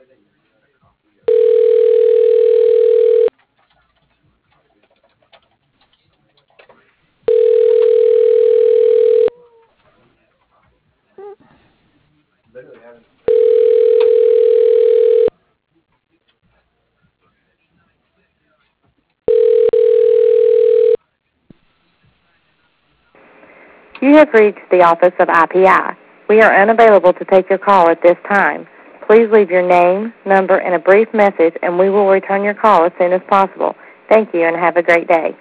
You have reached the office of IPI. We are unavailable to take your call at this time. Please leave your name, number, and a brief message, and we will return your call as soon as possible. Thank you, and have a great day.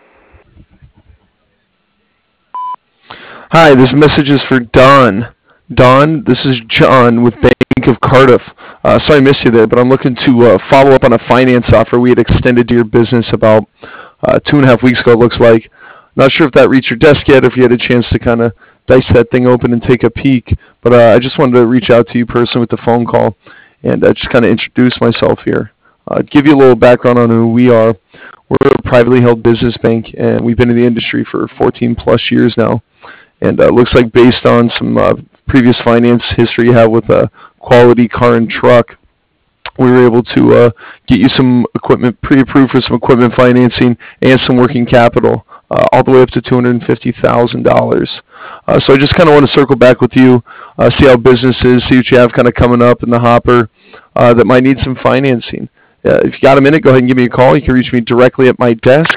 Hi, this message is for Don. Don, this is John with Bank of Cardiff. Sorry I missed you there, but I'm looking to follow up on a finance offer we had extended to your business about 2.5 weeks ago, it looks like. Not sure if that reached your desk yet, or if you had a chance to kind of dice that thing open and take a peek. But I just wanted to reach out to you personally with the phone call and just kind of introduce myself here. Give you a little background on who we are. We're a privately held business bank, and we've been in the industry for 14 plus years now. And it looks like based on some previous finance history you have with a quality car and truck, we were able to get you some equipment pre-approved for some equipment financing and some working capital, all the way up to $250,000. So I just kind of want to circle back with you, see how business is, see what you have kind of coming up in the hopper that might need some financing. If you got a minute, go ahead and give me a call. You can reach me directly at my desk,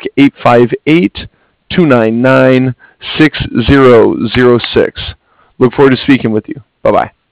858-299-6006. Look forward to speaking with you. Bye-bye.